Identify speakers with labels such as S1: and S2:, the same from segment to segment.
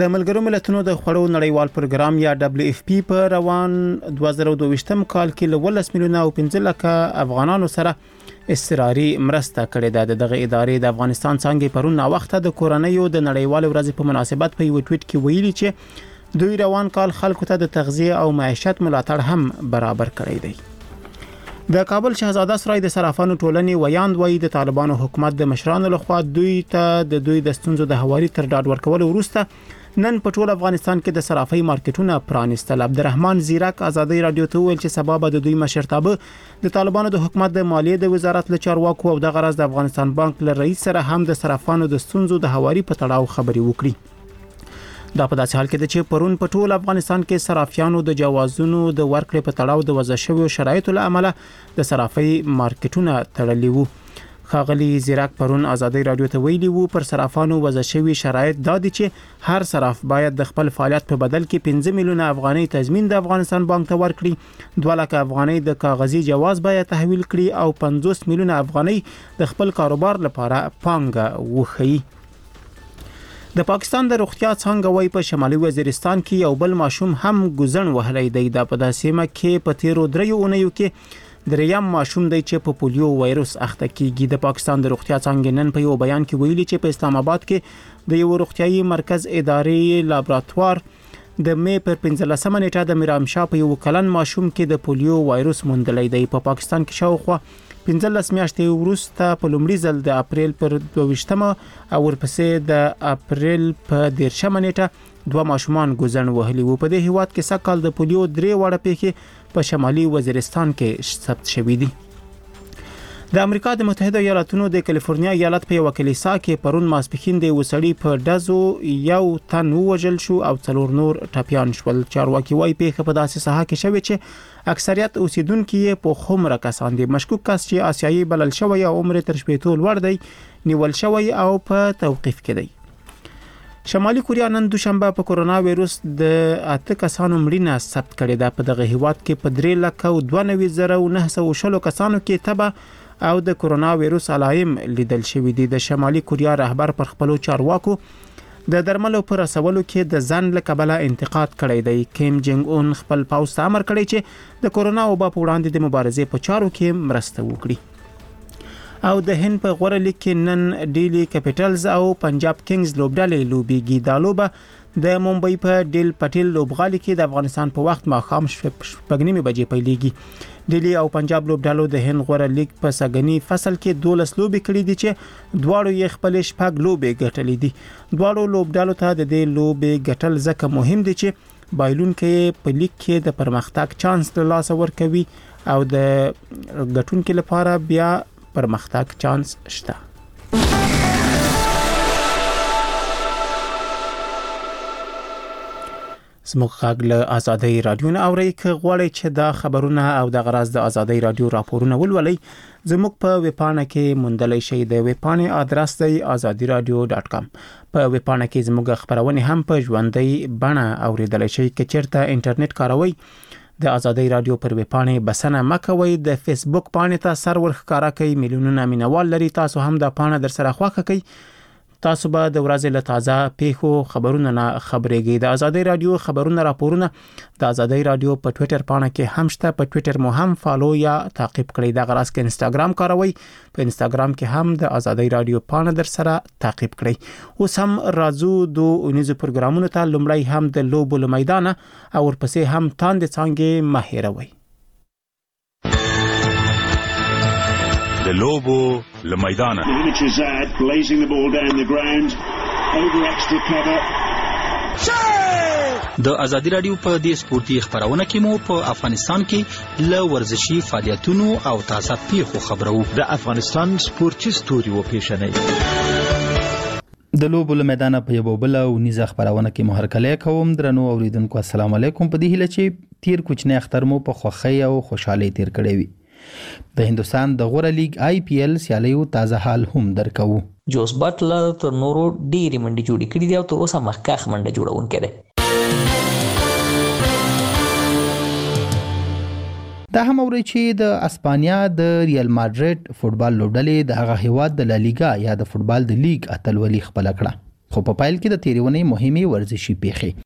S1: د ملګرو ملتونو د خوړو نړیوال پروګرام یا WFP په روان 2022م کال کې له 10 میلیونه او 15 لکه افغانانو سره استراري مرسته کړې ده. دغه ادارې د افغانستان څنګه پرون نا وخت د کورونیو د نړیوال ورځ په مناسبت په یو ټویټ کې ویلي چې دوی روان کال خلکو ته د تغذیه او معیشت ملاتړ هم برابر کړی دی. د کابل شهزاده سرای د صرافانو ټولنې ویاند وایي د طالبانو حکومت د مشرانو لخوا دوی ته د دوی د ستونزو د هواري تر ډاډ ورکول وروسته نن په ټول افغانستان کې د صرافۍ مارکیټونه پرانیستل. عبدالرحمن زیرک ازادي رادیو ته ویل چې سبب د دوی مشرتابه د طالبانو د حکومت د مالیې د وزارت له چارواکو او د غرض د افغانستان بانک له رئیس سره هم د صرافانو د ستونزو د هواري په تړاو خبري وکړي. دا په داسې حال کې چې پرون په ټول افغانستان کې صرافیانو د جوازونو د ورکړې په تړاو د وضع شویو شرایطو له امله د صرافۍ مارکیټونه تړلي وو. ښاغلي زیرک پرون ازادي رادیو ته ویلي وو پر صرافانو وضع شوی شرایط دا دي چې هر صراف باید د خپل فعالیت په بدل کې 15 میلیونه افغانۍ تضمین د افغانستان بانک ته ورکړي، 2 لک افغانۍ د کاغذي جواز باید تحویل کړي او 50 میلیونه افغانۍ د خپل کاروبار لپاره پانګه وخی. د پاکستان د روغتیا څنګه وای په شمالي وزیرستان کې یو بل ماشوم هم ګزن وهلی دی. د پداسیمه کې په تیرو 3 اونیو کې دریم ماشوم دی چې په پولیو وایروس اخته کیږي. د پاکستان د روغتیا څنګه نن په یو بیان کې ویلي چې په اسلام آباد کې د یو روغتیايي مرکز اداري لابراتوار د مې پر 15 نیټه د میرامشاه په یو کلن ماشوم کې د پولیو وایروس موندلی دی. په پاکستان کې شاوخوا 15 میاشتې وروسته په لومړي ځل د اپریل پر 22مه او ورپسې د اپریل په 13مه نیټه 2 ماشومان ګزن وهلي وو. په دې هیواد کې سکهال د پولیو 3 وړه پیښې په شمالي وزیرستان کې ثبت شوې دي. د امریکا د متحده ایالاتونو د کالیفورنیا ایالت په یو کلیسا کې پرون ماسپښین د وسړي په ډزو یو تن وژل شو او 4 نور ټپيان شول. چارواکي وايي پیښه په داسې ساحه کې شوې چې اکثریت اوسیدونکو یې په خمره کسان دي. مشکوک کس چې آسیایي بلل شوی او عمر تر شپېتو لوړ دی نیول شوی او په توقیف کې دی. شمالي کوریا نن دوشنبه په کرونا وایروس د 8 کسانو مړینه ثبت کړې ده. په دغه هیواد کې په 3,92,910 کسانو کې تبه او د کرونا وایروس علائم لیدل شوې دي. د شمالي کوریا رهبر پر خپل چارواکو د درملو پر رسولو کې د ځان له کبله انتقاد کړی دی. کیم جنګ اون خپل پوځ ته امر کړی چې د کرونا وبا په وړاندې د مبارزې په چارو کې مرسته وکړي. او د هند په غوړه لیګ کې نن ډیلی کیپټلز او پنجاب کینګز لوبډلې لوبيږي. دا لوبه د ممبئی په ډیل پټیل لوبغالي کې د افغانستان په وخت ماښام 8:30 بجې پیلېږي. ډیلی او پنجاب لوبډلو د هند غوړه لیګ په سګنی فصل کې 12 لوبې کړې دي چې دواړو یې خپل شپږ لوبې ګټلې دي. دواړو لوبډلو ته د دې لوبې ګټل ځکه مهم دي چې بایلونکو په لیګ کې د پرمختګ چانس له لاسه ورکوي او د ګټونکو لپاره بیا پرمختګ چانس شته. زموږ غږ له ازادي رادیو نه اورئ. که غواړئ چې دا خبرونه او د غرض د ازادي رادیو راپورونه ولولئ زموږ په ویبپاڼه کې موندلی شئ. د ویبپاڼې ادرس دی azadiradio.com. په ویبپاڼه کې زموږ خبرونه هم په ژوندۍ بڼه اوریدلای شئ. که چیرته انټرنیټ کاروئ د ازادي رادیو پر ویبپاڼه بسنه مکوئ. د فیسبوک پاڼې ته سرور ښکارا کوي میلیونونه مینوال لري. تاسو هم د پاڼه در سره خوښه کوئ. تاسو به د ورځې له تازه پیښو خبرونه نه خبرېږئ. د ازادي رادیو خبرونه راپورونه د ازادي رادیو په ټوئیټر پاڼه کې هم شته. په ټوئیټر مو هم فالو یا تعقیب کړئ. د غراس کې انستګرام کاروئ. په انستګرام کې هم د ازادي رادیو پاڼه در سره تعقیب کړئ. اوس هم راځو د اونیزو پروګرامونو ته. لومړی هم د لوبو له میدانه او ورپسې هم تاند څنګه مهیروي.
S2: د لوبو له میدانه blazing the ball down the ground over extra cover.
S3: د ازادي رادیو په دې سپورتي خبرونه کې مو په افغانستان کې له ورزشي فعالیتونو او تازه پیښو خبرو.
S4: د افغانستان سپورتي ستوري و پیښنې
S5: د لوبو له میدانه په یو بل او نيزه خبرونه کې مهرکلې کوم. درنو اوریدونکو السلام علیکم. په دې هیله چې تیر کوچنی اختر مو په خوښۍ او خوشحالۍ تیر کړی وي. د هندستان د غوړه لیګ IPL سیالیو تازه حال هم درکو.
S6: جوس بټلر تر نورو ډېری منډي جوړې کړې دي او تر اوسه مخکښ منډه جوړونکی دی.
S5: دا هم اوري چې د اسپانیا د ریال مادرید فوتبال لوبډلې د هغه هیواد د لالیګا یا د فوتبال د لیګ اتلولي خپل کړه. خو په پایل کې د تیرونې مهمه ورزشي پیښې.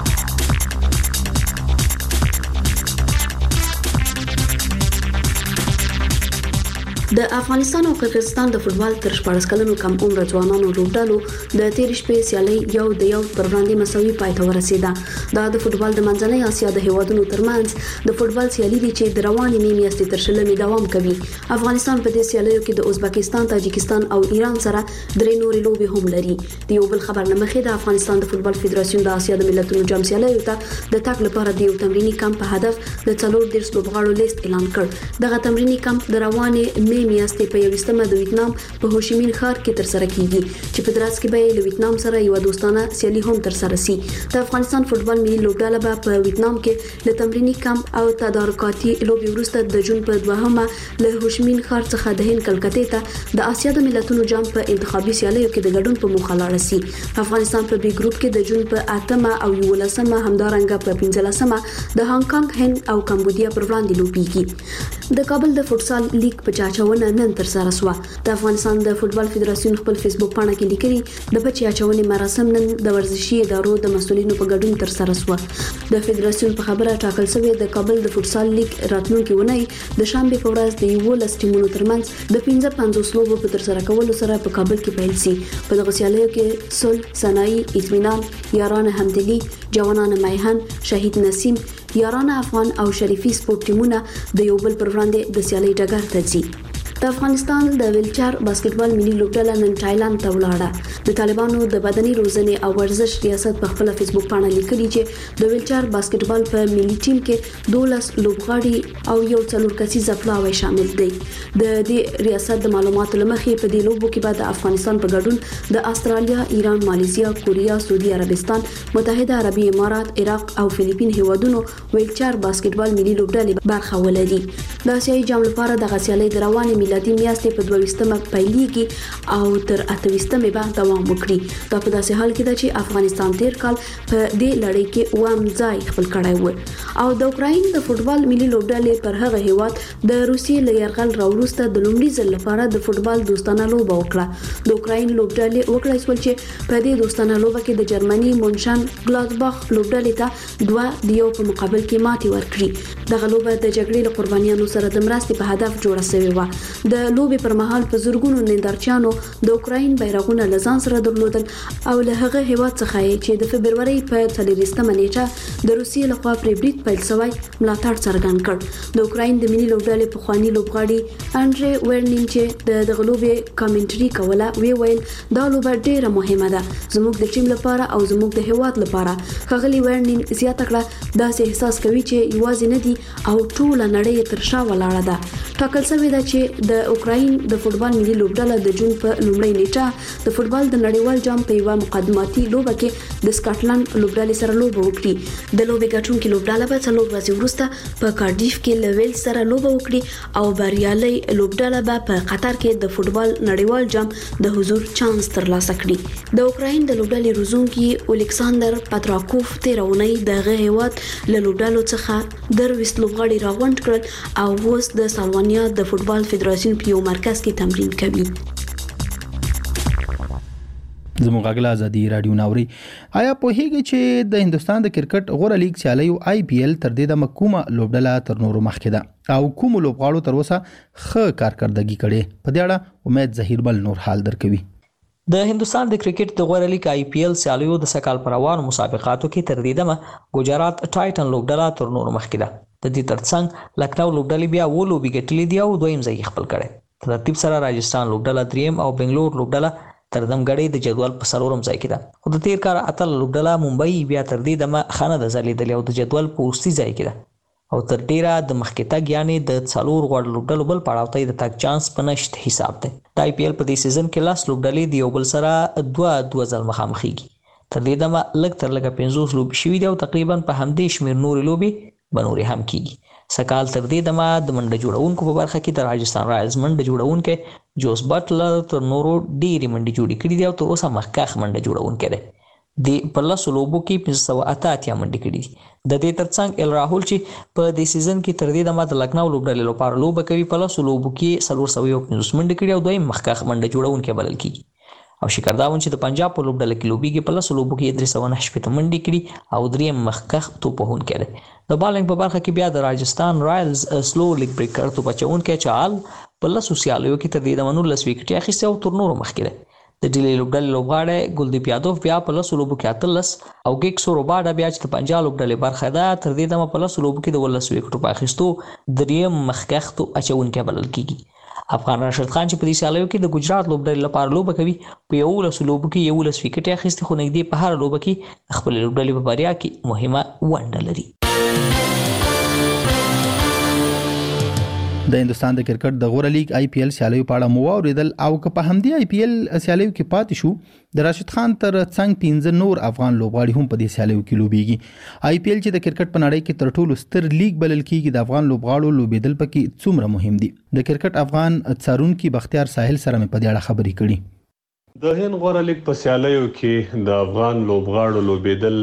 S7: د افغانستان او قزاقستان د فوتبال تر 14 کلنو کم عمر ځوانانو لوبډالو د تیر شپې سیالي یو د یو پر وړاندې مساوي پای ته ورسیده. دا د فوتبال د منځنۍ اسیا د هیوادونو ترمنځ د فوتبال سیالي دي چې د روانې میاشتې تر شلمې دوام کوي. افغانستان په دې سیالیو کې د ازبکستان، تاجکستان او ایران سره درې نورې لوبې هم لري. د یو بل خبر لمخې د افغانستان د فوتبال فدراسیون د اسیا د ملتونو جام سیالیو ته د تګ لپاره د یو تمرینی کمپ په هدف د 4 لوبغاړو لیست اعلان کړ. دغه تمرینی کمپ د روانې میاشتې په 21مه د ویتنام په هوشیمین ښار کې تر سره کیږي چې په دراس کې به له ویتنام سره یو دوستانه سیالي هم تر سره سي. د افغانستان فوتبال ملي لوبډله به په ویتنام کې له تمرینی کمپ او تدارکاتي لوبي وروسته د جون په 2مه له هوشیمین ښار څخه د هند کلکتې ته د اسیا د ملتونو جام په انتخابي سیالیو کې د ګډون په موخه لاړ سي. افغانستان په بي ګروپ کې د جون په 8مه او 11مه همدارنګه په 15مه د هانګ کانګ، هند او کمبودیا پر وړاندې لوبيږي. د کابل د فوتسال لیګ په چاچونه نن تر سره شو. د افغانستان د فوتبال فدراسیون خپل فیسبوک پاڼه کې لیکلي د بچی اچونې مراسم نن د ورزشي ادارو د مسولینو په ګډون تر سره شو. د فدراسیون په خبره ټاکل شوی د کابل د فوتسال لیګ راتلونکي ونی د شنبه په ورځ د 11 ټیمونو ترمنځ د 55 لوبو په تر سره کولو سره په کابل کې پیل شي. په دغه سیالیو کې صلح، ثنائی، اطمینان، یاران همدلی، جوانان میهن، شهید نسیم، یاران افغان او شریفي سپورت ټیمونه د یو بل پر وړاندې د سیالي ډګر ته ځي. د افغانستان د ویلچر باسکټبال ملي لوبډله نن تایلند ته ولاړه. د طالبانو د بدني روزنې او ورزش ریاست په خپل فیسبوک پاڼه لیکلي چې د ویلچر باسکټبال په ملي ټیم کې 12 لوبغاړي او یو څلور کسیزه پلاوی شامل دي. د دې ریاست د معلوماتو لمخې په دې لوبو کې بعد افغانستان په ګډون د استرالیا، ایران، ماليزیا، کوریا، سعودي عربستان، متحده عربي امارات، عراق او فلیپین هیوادونو ویلچر باسکټبال ملي لوبډلې برخه ولري. د آسیایي جام لپاره د غسیالۍ د روانې میلادي میاشتې په 22مه پیلېږي او تر 28مه به دوام وکړي. دا په داسې حال کې ده چې افغانستان تیر کال په دې لړۍ کې اووم ځای خپل کړی و او د اوکراین د فوتبال ملي لوبډلې پر هغه هیواد د روسیې له یرغل راوروسته د لومړي ځل لپاره د فوتبال دوستانه لوبه وکړه. د اوکراین لوبډلې وکړای شول چې په دې دوستانه لوبه کې د جرمني مونشن ګلادباخ لوبډلې ته 2-1 په مقابل کې ماتې ورکړي. دغه لوبه د جګړې له قربانیانو سره د مرستې په هدف جوړه شوې و. د لوبې پر مهال په زورګونو نندارچیانو د اوکراین بیرغونه لزان سره درلودل او له هغه هیواد څخه چې د فبرवरी په 30مه نیټه د روسیې لخوا پرې برید پیل شوی ملاتړ څرګند کړ. د اوکراین د ملي لوبډلې پخوانی لوبغاړي انډری ورنین چې د لوبې کامنټري کوله ویل دا لوبه ډیره مهمه ده زموږ د ټیم لپاره او زموږ د هیواد لپاره. ښاغلي ورنین زیاته کړه داسې احساس کوي چې یوازې نه دي او ټول نړۍ تر شا ولاړه ده. ټاکل شوی ده چې د اوکراین د فوتبال ملي لوبډله د جون په لومړۍ نیټه د فوتبال د نړیوال جام په یو مقدماتي لوبه کې د سکاټلند لوبډلې سره لوبه وکړي. د لوبې ګټونکي لوبډله به 4 ورځې وروسته په کارډیف کې له ویل سره لوبه وکړي او بریالي لوبډله به په قطر کې د فوتبال نړیوال جام د حضور چانس ترلاسه کړي. د اوکراین د لوبډلې روزونکي الیکساندر پاتراکوف تیرونی دغه هیواد له لوبډلو څخه 20 لوبغاړي راغونډ کړل او اوس د سالوانیا د فوتبال فدراسیون په یو مرکز کې تمرین کوي.
S5: زموږ غږ ازادي رادیو ناوري. آیا په هیګه چې د هندستان د کرکټ غوړه لیګ سیالیو IPL تر دې د مکومه لوبډله تر نورو مخکې ده او کوم لوبغاړو تر اوسه ښه کارکردګي کړې؟ په دې اړه امید ظهیر بل نور حال درکوي.
S6: د هندستان د کرکټ د غوړه لیګ IPL سیالیو د سکال پر روانو مسابقاتو کې تر دې دمه ګجرات ټایټن لوبډله تر نورو مخکې ده. د دې ترڅنګ لکھنؤ لوبډلې بیا و لوبي ګټلې دی او دویم ځای خپل کړي. په ترتیب سره راجستان لوبډله دریم او بنگلور لوبډله تر دمګړې د جدول په سرورم ځای کې ده. خو د تیر کار اتل لوبډله ممبئی بیا تر دې دمه خانه د ځلیدل او د جدول په وروستي ځای کې ده او تر ډیره د مخکې تګ یعنی د 4 غوړ لوبډلو بل پړاو ته د تګ چانس په نشټ حساب ده. د IPL په دې سیزن کې لاس لوبډلې د یو بل سره 2 ځل مخامخېږي. تر دې دمه لږ تر لږه 50 لوبې شوي دي او تقریبا په همدې شمیر نورې لوبې بنوري هم کیږي. سکال تر دې دمه د منډه جوړونکو په برخه کې د راجستان رایلز منډه جوړونکو جوس بټلر تر نورو ډېری منډه جوړې کړې دي او تر اوسه مخکښ منډه جوړونکی دی. د په لسو لوبو کې 588 منډې کړې دي. د دې ترڅنګ ال راهول چې په دې سیزن کې تر دې دمه د لکھنؤ لوبډلې لپاره لوبه کوي په لسو لوبو کې 450 منډې کړې او دویم مخکښ منډه جوړونکی بلل کیږي. او شکرداون چې د پنجاب په لوبډله کې لوبيږي په لاسو لوبو کې 308 منډې کړي او دریم مخکخ توپهون کړي. د بالینګ په برخه کې بیا د راجستان رایلز سلو لیګ بریکر توپچون کې چال په لاسو سیالیو کې تر دې د 19 وکټې اخیسته او تر نورو مخکې ده. د ډیلې لوبډلې لوبغاړی ګلدیپ یادوف بیا په لاسو لوبو کې 18 او ګیکسو روباډا بیا چې د پنجاب لوبډلې برخه ده تر دې دمه په لاسو لوبو کې د 19 وکټو په اخیستو دریم مخکخ توپچون بلل کیږي. افغان راشد خان چې په دې سیالیو کې د ګجرات لوبډلې لپاره لوبه کوي په 11 لوبو کې 11 وکټې اخیستې خو نږدې په هر لوبه کې خپل لوبډلې په بریا کې مهمه ونډه لري.
S5: د هندستان د کرکټ د غوره لیګ آی پی ایل سیالیو په اړه مو واوریدل او که په همدې آی پی ایل سیالیو کې پاتې شو د راشد خان تر څنګ 15 نور افغان لوبغاړي هم په دې سیالیو کې لوبيږي. آی پی ایل چې د کرکټ په نړۍ کې تر ټولو ستر لیګ بلل کیږي د افغان لوبغاړو لوبېدل پکې څومره مهم دي. د کرکټ افغان څارونکي بختیار ساحل سره مې په دې اړه خبرې کړې.
S8: د هند غوره لیګ په سیالیو کې د افغان لوبغاړو لوبېدل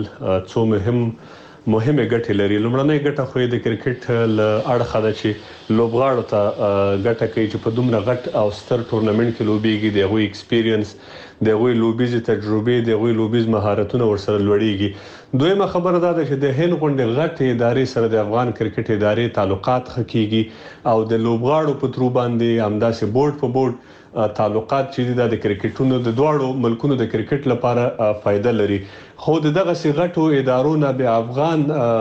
S8: څو مهمه ګټه لري. لومړنۍ ګټه خو د کرکټ له اړخه ده چې لوبغاړو ته ګټه کوي چې په دومره غټ او ستر ټورنمنت کې لوبيږي د غوي ایکسپیرینس د غوي لوبیز تجربه د غوي لوبیز مهارتونه ورسره لوړیږي. دویمه خبره ده چې د هند غونډې غټ ادارې سره د افغان کرکټ ادارې تعلقات خکېږي او د لوبغاړو په ترو باندې همداسې بورډ په بورډ تعلقات چې د کرکټونو د دوړو ملکونو د کرکټ لپاره فائدہ لري. خو دغه سیغټو ادارو نه به افغان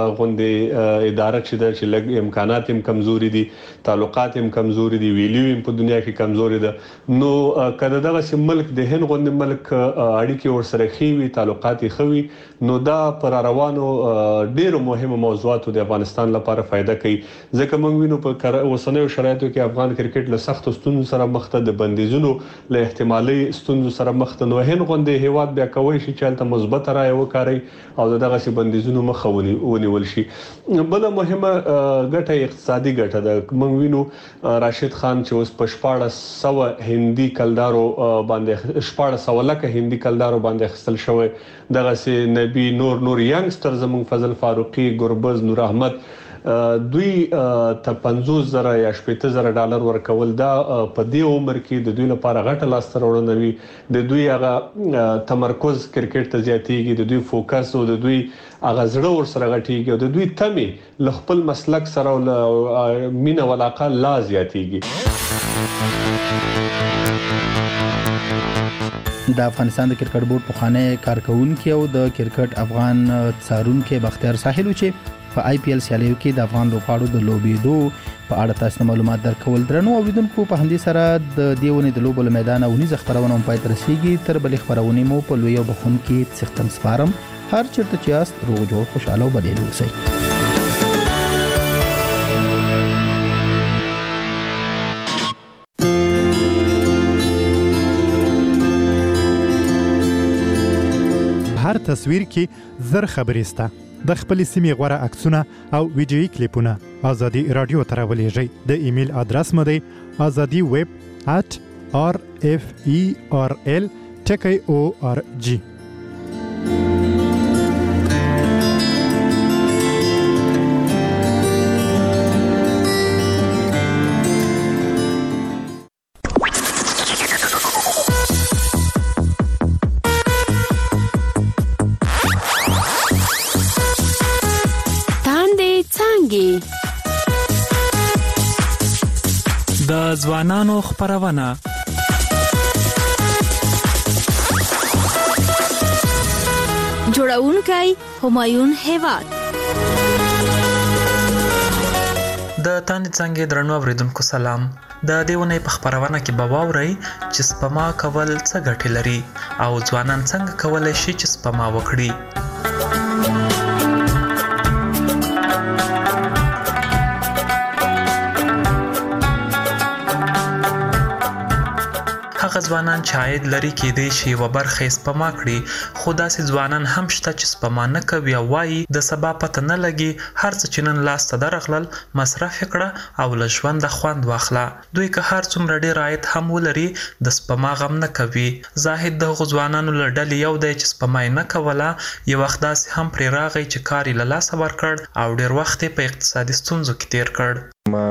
S8: غونډې اداره چې لږ امکانات هم کمزوري دي، تعلقات هم کمزوري دي، ویلیو هم په دنیا کې کمزوري ده. نو کله دغه ملک د هند غونډې ملک اړیکې ورسره خوي، تعلقات خوي، نو دا پر روانو ډیرو مهمه موضوعاتو د افغانستان لپاره فائدہ کوي. ځکه موږ وینو په اوسنیو شرایطو کې افغان کرکټ له سخت ستونزو سره مخ ته د بندیزونو له احتمالي ستونزو سره مخ ته. نو هند غونډې هیواد بیا کوي چې چلته مثبت رائے وکړي او دغه سي بندیزونو مخه ونیول شي. بل مهمه ګټه اقتصادي ګټه ده. موږ وینو راشد خان چې اوس په 1400 هندي کلدارو باندې 1400 لکه هندي کلدارو باندې خپل شوی. دغه سي نبی نور ینګستر زمون فضل فاروقي، ګربز، نور احمد دوی ته 50,000 یا 70,000 ډالر ورکول. دا په دې عمر کې د دوی لپاره غټه لاسته راوړنه وي. د دوی هغه تمرکز کرکټ ته زیاتېږي، د دوی فوکس او د دوی هغه زړه ور سره غټيږي او د دوی تمه ل خپل مسلک سره او مینه ولاقه لا زیاتېږي.
S5: د افغانستان د کرکټ بورډ پخوانی کارکونکي او د کرکټ افغان څارونکي بختیار ساحل چې په آی پی ایل سیالیو کې د افغان لوبغاړو د لوبېدو په اړه تاسو معلومات درکول. درنو اوریدونکو په همدې سره د دیونه د لوبو میدان او نيزه خبرونه پای تر رسیدي. تر بلې خبرونه مو په لوی او بخون کې څختم سپارم. هر چیرته چې یاست روغ جوړ خوشاله او بډې اوسئ.
S9: هر تصویر کې زر خبرې سته. د خپل سیمې غوړه عکسونه او ویډیويي کلیپونه ازادي رادیو ته راولېږئ. د ایمیل ادرس مو دی azadi@rferl.org.
S10: د ځوانانو خبرونه
S11: جوړونکی همایون هیواد.
S10: د تاند څنګه درنو اوریدونکو سلام. د دیونه په خبرونه کې به واورئ چې سپما کول څه ګټه لري او ځوانان څنګه کولای شي چې سپما وکړي. هغه ځوانان چې عاید لري کېدای شي و برخه سپما کړي، خو داسې ځوانان هم شته چې سپما نه کوي او وایي د سبا پته نه لګي، هر څه چې نن لاس ته درغلل مصرف کړه او له ژونده خوند واخله. دوی که هر څومره ډېر عاید هم ولري د سپما غم نه کوي. زاهد د هغو ځوانانو له ډلې یو دی چې سپما یې نه کوله، یو وخت داسې هم پرې راغی چې کار یې له لاسه ورکړ او ډېر وخت یې په اقتصادي ستونزو کې تیر کړ.
S12: ما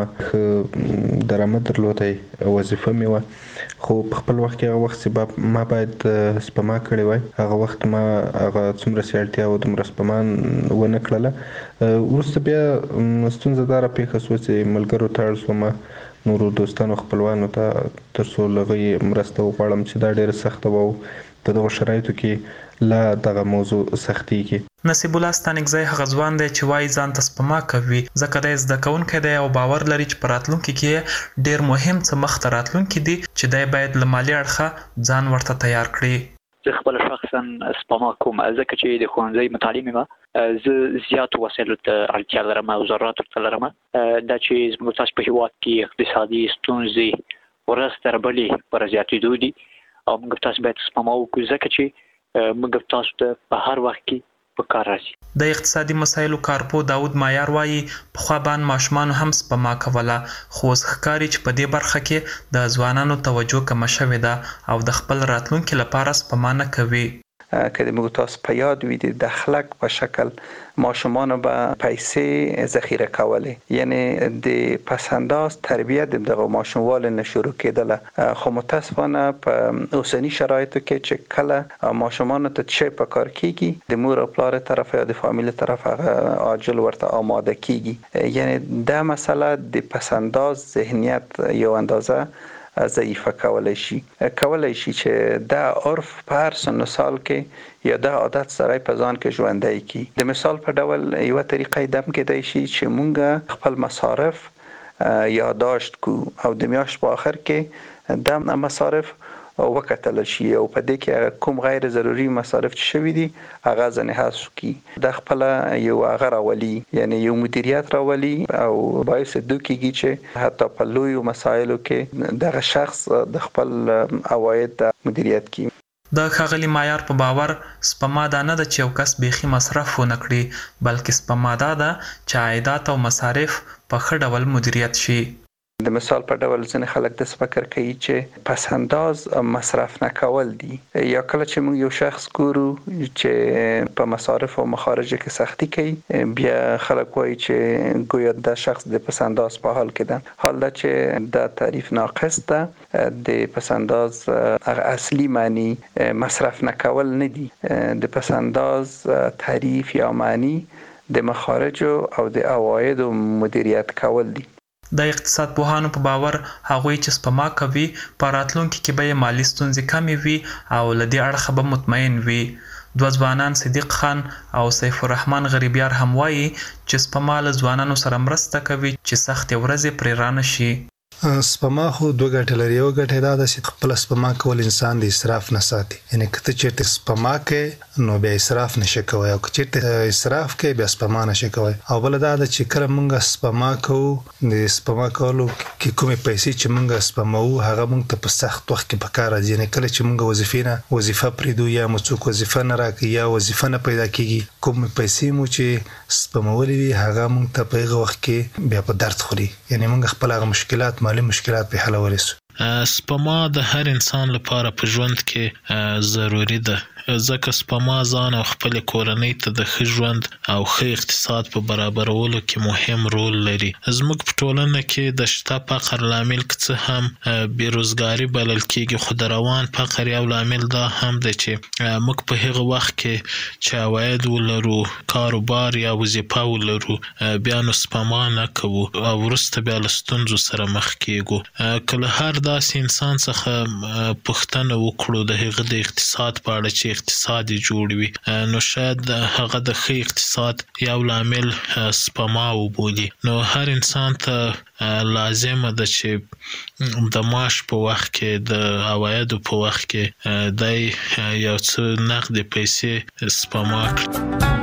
S12: درآمد درلودی وظیفه مې وه، خو په خپل وخت کې هغه وخت چې ما باید سپما کړې وای، هغه وخت ما هغه څومره چې اړتیا و دومره سپما ونه کړله. وروسته بیا ستونزه دا راپېښه شوه چې ملګرو ته اړ شوم، نورو دوستانو خپلوانو ته، تر څو له هغوی مرسته وغواړم چې دا ډېره سخته وه او په دغو شرایطو کې لا دغه موضوع سختېږي.
S10: نصیب الله ستانکزی هغه ځوان دی چې وایي ځان ته سپما کوي ځکه دی زده کوونکی دی او باور لري چې په راتلونکي کې ډېر مهم څه مخته راتلونکي دي چې دی باید له مالي اړخه ځان ورته تیار کړي.
S13: زه خپل شخصا سپما کوم ځکه چې د ښوونځي متعلم یم، زه زیاتو وسایلو ته اړتیا لرم او ضروراتو ته لرم. دا چې زموږ تاسو په هېواد کې اقتصادي ستونزې ورځ تر بلې پر زیاتېدو دي او موږ تاسو باید سپما وکړو ځکه چې موږ تاسو ته په هر وخت کې په کار راځي.
S10: د اقتصادي مسایلو کارپو داود مایار وایي پخوا باندې ماشومان هم سپما کوله، خو اوس ښکاري چې په دې برخه کې د ځوانانو توجه کمه شوې ده او د خپل راتلونکي لپاره سپما نه کوي.
S14: که د موږ تاسو په یاد وي د دخلک په شکل ماشومان به پیسې ذخیره کولې، یعنی د پسنداز تربیت دغه ماشوموال نه شروع کېدله، خو متاسفانه په اوسنی شرایطو کې چې کله ماشومان ته چې په کار کېږي د مور او پلار طرف یا د فامیل طرف هغه عاجل ورته آماده کېږي، یعنی دا مسله د پسنداز ذهنیت یو اندازه ضعیفه کولای شي چې دا عرف په هر سن سال کې یا دا عادت سره په ځان کې ژوندۍ کی. د مثال په ډول یو طریقې دم کېدای شي چې مونږ خپل مصارف یادداشت کو او د میاشت په آخر کې د مصارف وکتل شي او په دې کې کوم غیر ضروري مصارف چې شوي دي هغه ځنه حذف کی. د خپل یو هغه راولي، یعنی یو مدیریت راولي او باعث دوکیږي چې حتی په لوی مسایلو کې دغه شخص د خپل عواید مدیریت کوي.
S10: د ښاغلي مایار په باور سپما دا نه ده چې یو کس بیخي مصرف ونه کړي، بلکې سپما دا ده چې عایدات او مصارف په ښه ډول مدیریت شي.
S14: د مثال په ډول ځینې خلک د فکر کوي چې پس انداز مصرف نه کول دي، یا کله چې موږ یو شخص ګورو چې په مصارف او مخارج کې سختی کوي بیا خلک وایي چې گویا د شخص د پس انداز په حال کې ده، حال دا چې د تعریف ناقص ده. د پس انداز اصلي معنی مصرف نه کول نه دي، د پس انداز تعریف یا معنی د مخارج او د عواید مدیریت کول دي.
S10: د اقتصاد پوهانو په باور هغوی چې سپما کوي په راتلونکي کې به یې مالي ستونزې کمې وي او له دې اړخه به مطمئن وي. دوه ځوانان صدیق خان او سیف الرحمن غریبیار هم وایي چې سپما له ځوانانو سره مرسته کوي چې سختې ورځې پرې رانه شي.
S15: سپما خو دوه ګټې لري. یو ګټه دا ده چې خپل سپما کول انسان د اسراف نه ساتي، یعنی که ته چیرته سپما کې نو بیا اسراف نشي کوی او که چیرته اسراف کې بیا سپما نشي کوی. او بل دا ده چې کله موږ سپما کوو د سپما کولو کې کومې پیسې چې موږ سپموو هغه موږ ته په سخت وخت کې پکار راځي، یعنی کله چې موږ وظیفه پرېږدو یا مو څوک وظیفه نه راکوي یا وظیفه نه پیدا کېږي، کومې پیسې مو چې سپمولې وي هغه موږ ته په هغه وخت کې بیا په درد خوري، یعنی موږ خپل هغه مشکلات مالي مشکلات په حلولای شو.
S16: سپما د هر انسان لپاره په ژوند کې ضروری ده، ځکه سپما ځان او خپل کورنۍ ته د ښه ژوند او ښه اقتصاد په برابرولو کې مهم رول لري. زموږ په ټولنه کې د شته فقر لامل که څه هم بیروزګاري بلل کېږي، خو د روان فقر یو لامل دا هم دی چې موږ په هغه وخت کې چې عواید ولرو، کاروبار یا وظیفه ولرو، بیا نو سپما نه کوو او وروسته بیا له ستونزو سره مخ کېږو. که له هر داسې انسان څخه پوښتنه وکړو د هغه د اقتصاد په اړه چې اقتصاد یې جوړ وي، نو شاید هغه د ښه اقتصاد یو لامل سپما وبولي. نو هر انسان ته لازمه ده چې د معاش په وخت کې د عوایدو په وخت کې دی یو څه نقدې پیسې سپما کړي.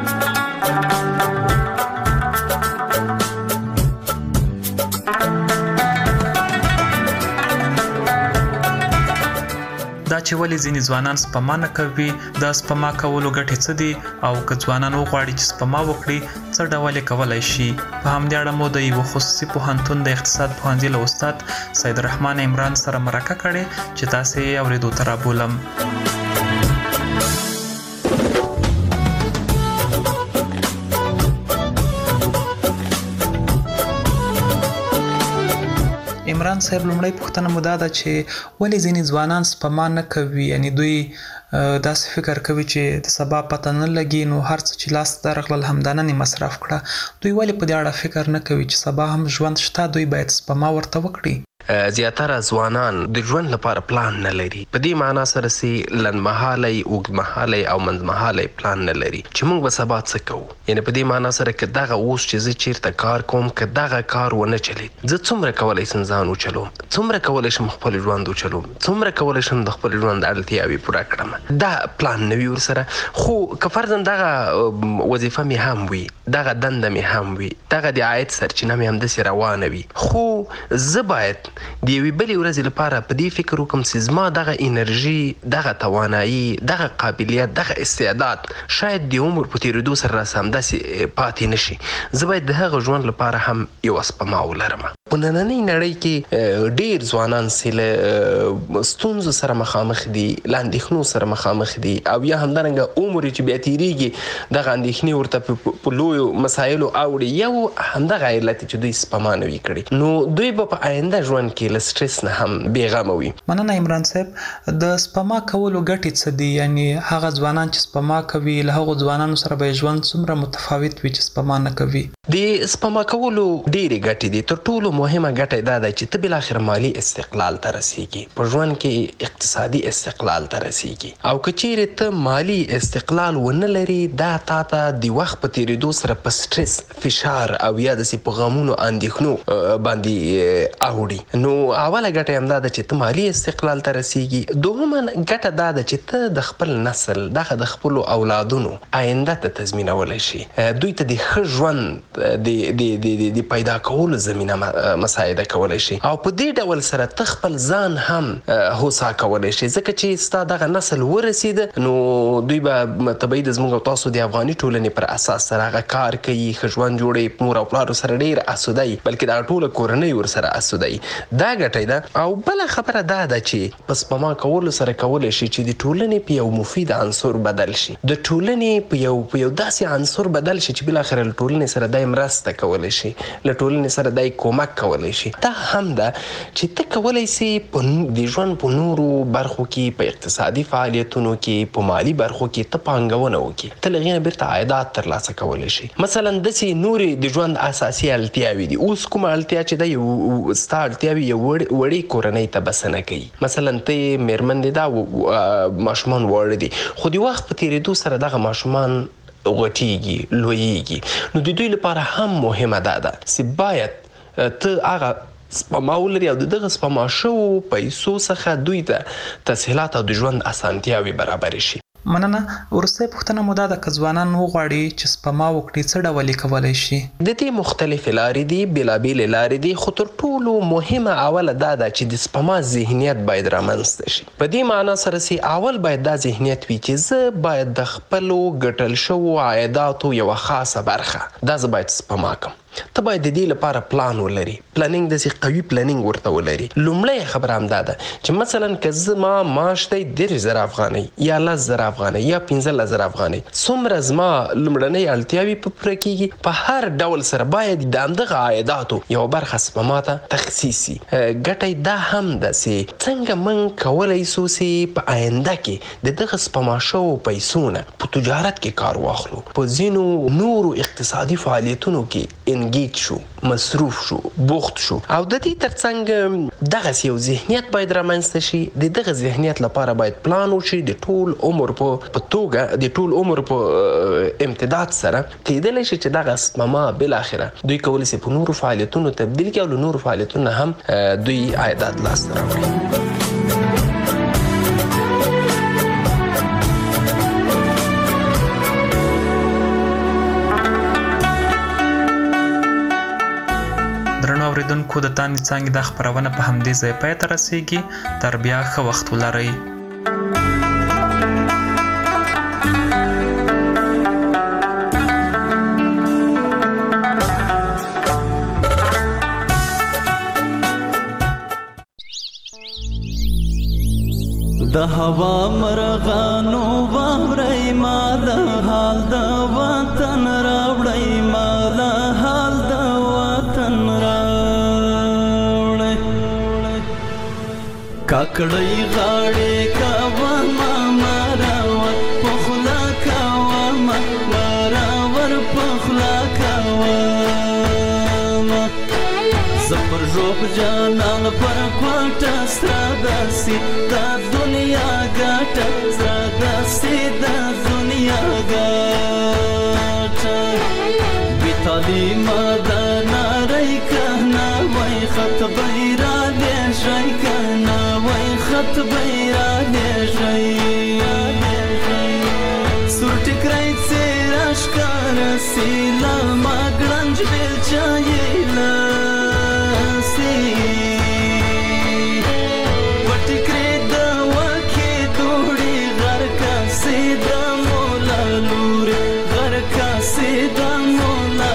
S10: دا چې ولې ځینې ځوانان سپما نه کوي، دا سپما کولو ګټې څه دي او که ځوانان وغواړي چې سپما وکړي څه ډول یې کولی شي. په همدې اړه مو د یوه خصوصي پوهنتون د اقتصاد پوهنځي له استاد سید الرحمن عمران سره مرکه کړې چې تاسې یې اورېدو ته رابولم. عمران صاحب لومړی پوښتنه مو دا ده چې ولې ځینې ځوانان سپما نه کوي، یعنی دوی داسې فکر کوي چې د سبا پته نه لګي نو هر څه چې لاس ته درغلل همدا نن مصرف کړه. دوی ولې په دې اړه فکر نه کوي چې سبا هم ژوند شته، دوی باید سپما ورته وکړي؟
S17: زیاتره ځوانان د ژوند لپاره پلان نه لري. په دې معنا سره چې لنډمهالی، اوږدمهالی او منځمهالی پلان نه لري چې موږ به سبا څه کوو. یعنې په دې معنا سره که دغه اوس چې زه چیرته کار کوم که دغه کار ونه چلید، زه څومره کولی شم ځان وچلوم، څومره کولی شم خپل ژوند وچلوم، څومره کولی شم د خپل ژوند اړتیاوې پوره کړم. دا پلان نه وي ورسره. خو که فرضاً دغه وظیفه مې هم وي، دغه دنده مې هم وي، دغه د عاید سرچینه مې همداسې روانه وي، خو زه باید د یوې بلې ورځې لپاره په دې فکر وکړم چې زما دغه انرژي، دغه توانایي، دغه قابلیت، دغه استعداد شاید د عمر په تېرېدو سره راسه همداسې پاتې نه شي. زه باید د هغه ژوند لپاره هم یوه سپما ولرم. په نننۍ نړۍ کې ډېر ځوانان چې له ستونزو سره مخامخ دي، له اندېښنو سره مخامخ دي، او یا همدارنګه عمر چې بیا تېرېږي دغه اندېښنې ورته په لویو مسایلو اوړي. یو همدغه علت چې دوی سپما نه وي کړې، نو دوی به په آینده ژوند کې له سټرس نه هم بېغمه وي.
S10: مننه عمران صاحب. د سپما کولو ګټې څه دي؟ یعنی هغه ځوانان چې سپما کوي له هغو ځوانانو سره به ژوند څومره متفاوت وي چې سپما نه کوي؟
S17: د سپما کولو ډېرې ګټې دي. تر ټولو مهمه ګټه دا ده چې ته بالاخره مالي استقلال ته رسیږي، په ژوند کې اقتصادي استقلال ته رسیږي. او که چیرې ته مالي استقلال ونه لري، دا تا ته د وخت په تېرېدو سره په سټرس، فشار او یا داسې په غمونو اندېښنو باندې اوړي. نو اوله ګټه همدا ده چې ته مالي استقلال ته رسیږي. دوهمه ګټه دا ده چې ته د خپل نسل، دغه د خپلو اولادونو آینده ته تضمینولی شي، دوی ته د ښه ژوند د پیدا کولو زمینه مساعده کولی شي. او په دې ډول سره ته خپل ځان هم هوسا کولی شي، ځکه چې ستا دغه نسل ورسېده نو دوی به طبیعي د زموږ او تاسو د افغاني ټولنې پر اساس سره هغه کار کوي، ښه ژوند جوړوي، مور او پلارو سره ډېر اسوده وي، بلکې دغه ټوله کورنۍ ورسره اسوده وي. دا ګټه ده. او بله خبره دا ده چې په سپما کولو سره کولی شي چې د ټولنې په یو مفید عنصر بدل شي، د ټولنې په یو داسې عنصر بدل شي چې بالاخره له ټولنې سره دای مرسته کولی شي، له ټولنې سره دای کومک کولی شي. دا هم ده چې ته کولی سي د ژوند په نورو برخو کې، په اقتصادي فعالیتونو کې، په مالي برخو کې ته پانګونه وکړي، ته له هغې نه بیرته عایدات ترلاسه کولی شي. مثلا داسې نورې د ژوند اساسي اړتیاوې دي. اوس کومه اړتیا چې ده یو ستا اړتیاوې یو وړې کورنۍ ته بسنه کوي. مثلا ته مېرمن دې دا ماشومان واړه دي، خو د وخت په تېرېدو سره دغه ماشومان غټېږي، لویېږي. نو د دوی لپاره هم مهمه دا ده چې باید ته هغه سپما ولري او د دغه سپما شوو پیسو څخه دوی ته تسهیلات او د ژوند اسانتیاوې برابرې شي.
S10: مننه. وروستۍ پوښتنه مو دا ده که ځوانان وغواړي چې سپما وکړي څه ډول یې کولی شي؟
S17: د دې مختلفې لارې دي، بېلابېلې لارې دي، خو تر ټولو مهمه اوله دا ده چې د سپما ذهنیت باید رامنځته شي. په دې معنا سره چې اول باید دا ذهنیت وي چې زه باید د خپلو ګټل شوو عایداتو یوه خاصه برخه دا زه باید سپما کړم. ته باید د دې لپاره پلان ولري، پلانینګ داسې قوي پلانینګ ورته ولري. لومړی خبره همدا ده چې مثلا که زما معاش دی 10,000 افغانۍ یا 10,000 افغانۍ یا 15,000 افغانۍ، څومره زما لومړنۍ اړتیاوې په پوره کېږي، په هر ډول سره باید د همدغه عایداتو یوه برخه سپما ته تخصیص شي. ګټه دا هم ده چې څنګه موږ کولی سو چې په آینده کې د دغه سپما شوو پیسو نه په تجارت کې کار واخلو، په ځینو نورو اقتصادي فعالیتونو کې انګیج شو، مصروف شو، بوخت شو. او د دې ترڅنګ دغسې یو ذهنیت باید رامنځته شي. د دغه ذهنیت لپاره باید پلان وشي د ټول عمر په توګه، د ټول عمر په امتداد سره کېدلی شي چې دغه سپما بالاخره دوی کولی شي په نورو فعالیتونو تبدیل کړي او له نورو فعالیتونو هم دوی عایدات لاسته راوړي.
S10: اوریدونکو د تاندې څانګې دا خپرونه په همدې ځای پای ته رسیږي. تر بیا ښه وخت ولرئ.
S18: د هوا مرغانو واورئ ما د حال د وطن راوړئ ما د حال د وطن راوړئ کاکړی غاړې کاوه مراور پخلا کاوه مراور پخلا کاوه زپر روب جانان پر کوټه سره داسې دا دنیا ګټه سره داسې دا دنیا ګټه بې تعلیمه دا ناری کنه وای خط بیرا لیږی کنه وای خط بیرا لیږی سور ټکری څېره ښکاره سي له ما ګړنج بیلچه یې لاسي په ټکرې د وکې دوړې غر کاسې د مولا لورې غر کاسې د مولا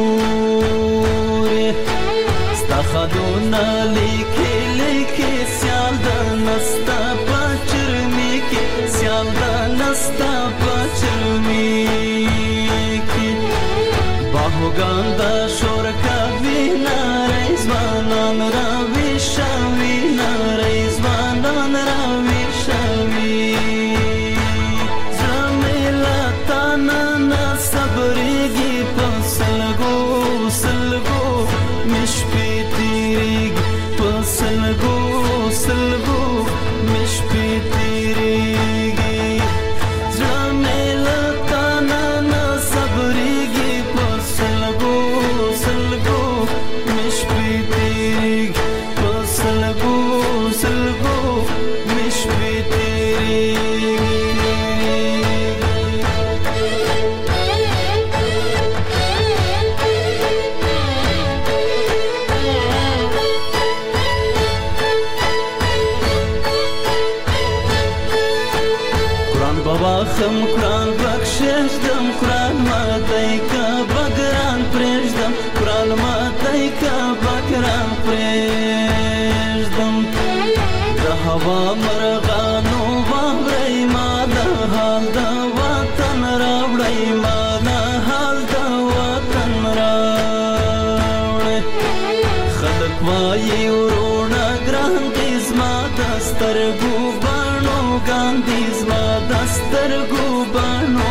S18: لورې ستا خدونه لیکې لیکې سیال د نستا په چرمې کې سیال د نستا په چرمې کې باهوګان د شور کوي نری ځوانان راویښوي نری ځوانان راویښوي زړه مې له تا نه صبرېږي په سلګو سلګو مې شپې تېرېږي په سلګو سلګو مې شپې تېرېږي زړه مې له تا نه صبرېږي په سلګو سلګو مې شپې تېرېږي په سلګو سلګو مې شپې تېرېږي قرآن بابا خم قرآن بخششدم قرآن ماتی که بگران پریشدم قرآن ماتی که بگران پریشدم ده هوا مرغانو واوری ما ده حال ده وطن راوڑی ما ده حال ده وطن راوڑی خلق وایی ورونا گران دیز ما دسترگو بانو گاندیز ما دسترگو بانو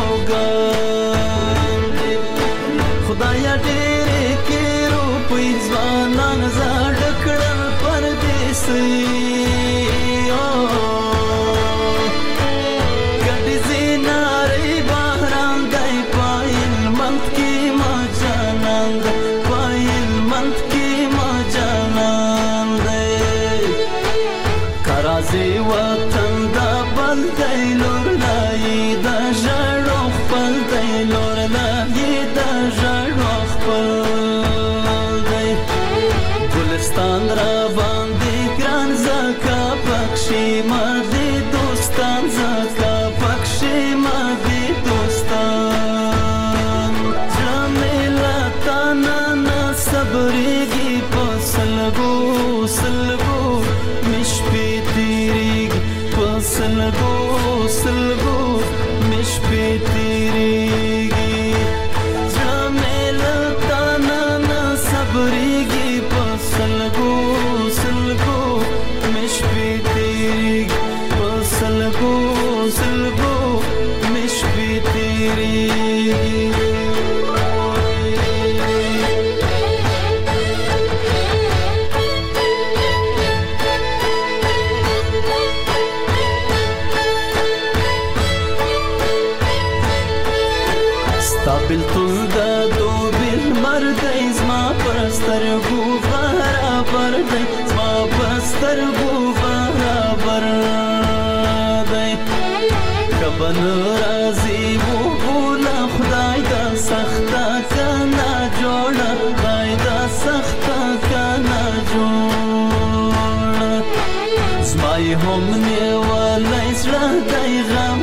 S18: گاندی خدایا ډېرې کې روپۍ ځوانان زاړه کړل پردیسۍ ګډې زینارې بهران دی په هلمند کې ما جانان دی په هلمند کې ما جانان دی کرازې وطن دا بل دی لور لایي د ژړو خپل دی لور لایي د ژړو خپل دی ګلستان را باندې ګران زکه پکښې ما دې دوستان زکه پکښې ما دې دوستان زړه مې له تا نه صبرېږي په سلګو سلګو مې شپې تېرېږي په سلګو سلګو مې شپې تېرېږي زړه مې له تا نه صبرېږي په سلګو سلګو مې شپې تېرېږي په سلګو سلګو مې شپې تېرېږي بلتون د دوبل مردی زما پر سترګو برابر دی زما پر سترګو برابر دی کبه نه راځي وګوله خدای دا سخته کنه جوړه خدای دا سخته کنه جوړه زما یې هم نیولی زړه دی غم